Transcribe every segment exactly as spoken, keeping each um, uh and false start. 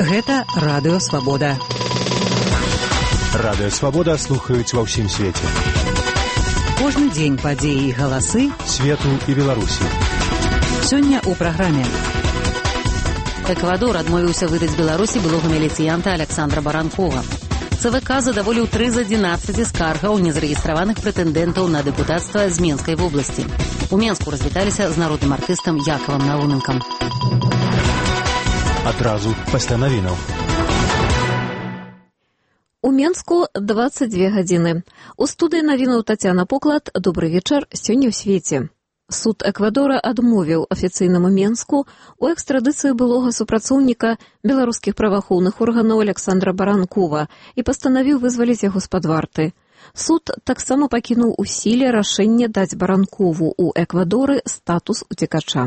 Гэта Радыё Свабода. Радыё Свабода слухаюць ва ўсім свеце. Кожны дзень падзеі і галасы свету і Беларусі. Сёння ў праграме. Эквадор адмовіўся выдаць Беларусі былога міліцыянта Александра Баранкова. ЦВК задаволіў тры з адзінаццаці скаргаў незарэгістраваных прэтэндэнтаў на дэпутацтва з Менскай вобласці. У Менску развіталіся з народным артыстам Якавам Науменкам. Адразу пасля навінаў. У Менску дваццаць дзве гадзіны. У студыі навінаў Тацяна Поклад. Добры вечар. Сёння ў свеце. Суд Эквадора адмовіў афіцыйнаму Менску у экстрадыцыі былога супрацоўніка беларускіх праваахоўных органаў Александра Баранкова і пастанавіў вызваліць яго з-пад варты. Суд таксама пакінуў у сіле рашэнне даць Баранкову ў Эквадоры статус уцекача.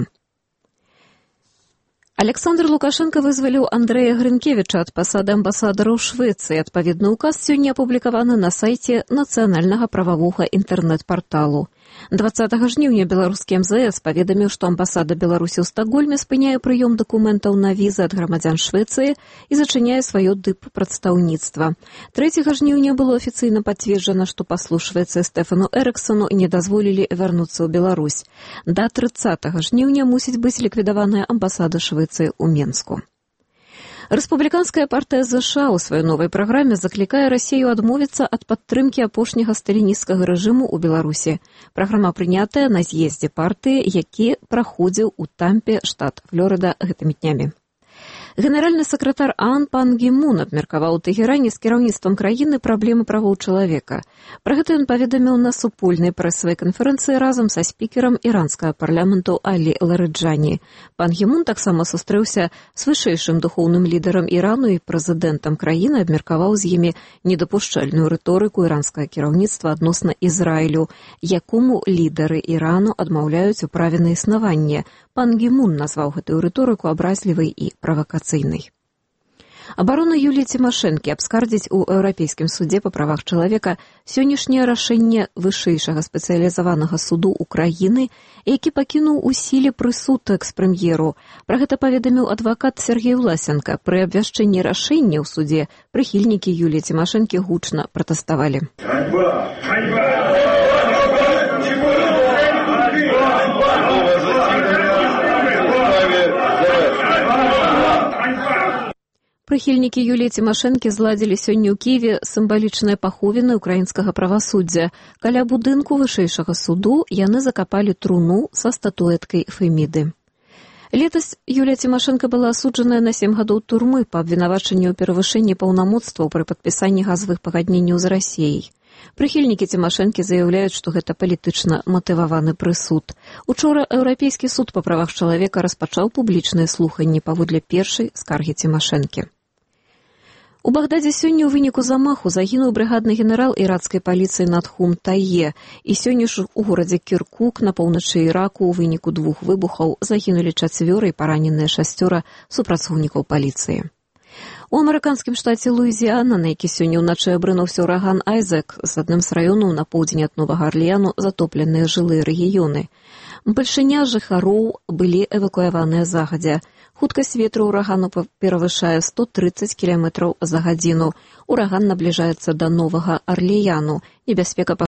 Александр Лукашенко вызваліў Андрэя Грынкевіча ад пасады амбасадара ў Швецыі. Адпаведны ўказ сёння апублікаваны на сайце нацыянальнага прававога інтэрнэт-парталу. дваццатага жніўня беларускі эм зэ эс паведаміў, што амбасада Беларусі ў Стакгольме спыняе прыём дакументаў на візы ад грамадзян Швецыі і зачыняе сваё дып-прадстаўніцтва. трэцяга жніўня было афіцыйна пацверджана, што паслу Швецыі Стэфану Эрыксону не дазволілі вярнуцца ў Беларусь. Да трыццатага жніўня мусіць быць ліквідаваная амбасада Швецыі ў Менску. Рэспубліканская партыя ЗША ў сваёй новай праграме заклікае Расію адмовіцца ад падтрымкі апошняга сталінісцкага рэжыму ў Беларусі. Праграма прынятая на з'ездзе партыі, які праходзіў у Тампе, штат Флорыда, гэтымі днямі. Генеральны сакратар ААН Пан Гі Мун абмеркаваў у Тэгеране з кіраўніцтвам краіны праблемы правоў чалавека. Пра гэта ён паведаміў на супольнай прэсавай канферэнцыі разам са спікерам іранскага парламенту Алі Ларыджані. Пан Гі Мун таксама сустрэўся з вышэйшым духоўным лідарам Ірану і прэзідэнтам краіны, абмеркаваў з імі недапушчальную рыторыку іранскага кіраўніцтва адносна Ізраілю, якому лідары Ірану адмаўляюць у праве на існаванне. Пан Гі Мун назваў гэтую рыторыку абразлівай і правакацыйнай. Абарона Юліі Цімашэнкі абскардзіць у Еўрапейскім судзе па правах чалавека сённяшняе рашэнне вышэйшага спецыялізаванага суду ўкраіны, які пакінуў у сіле прысуд экс-прэм'еру. Пра гэта паведаміў адвакат Сергей Власенко. Пры абвяшчэнні рашэння ў судзе прыхільнікі Юліі Цімашэнкі гучна пратэставалі. Ганьба! Ганьба! Прыхільнікі Юліі Цімашэнкі зладзілі сёння ў Кіеве сімвалічныя паховіны ўкраінскага правасуддзя. Каля будынку вышэйшага суду яны закапалі труну са статуэткай Феміды. Летась Юлія Цімашэнка была асуджаная на сем гадоў турмы па абвінавачанні ў перавышэнні паўнамоцтваў пры падпісанні газавых пагадненняў з Расіяй. Прыхільнікі Цімашэнкі заяўляюць, што гэта палітычна матываваны прысуд. Учора Еўрапейскі суд па правах чалавека распачаў публічныя слуханні паводле першай скаргі Цімашэнкі. У Багдадзе сёння ў выніку замаху загінуў брыгадны генерал іракскай паліцыі Надхум Тае, і сёння ж у горадзе Кіркук на поўначы Іраку ў выніку двух выбухаў загінулі чацвёра і параненыя шасцёра супрацоўнікаў паліцыі. У амерыканскім штаце Луізіяна, на які сёння ўначы абрынуўся ўраган Айзек, з адным з раёнаў на поўдзень ад Новага Арлеану затопленыя жылыя рэгіёны. Бальшыня жыхароў былі эвакуяваныя загадзя. Хуткасць ветру ўрагану перавышае сто трыццаць кіламетраў за гадзіну. Ураган набліжаецца да Новага Арлеяну. Небяспека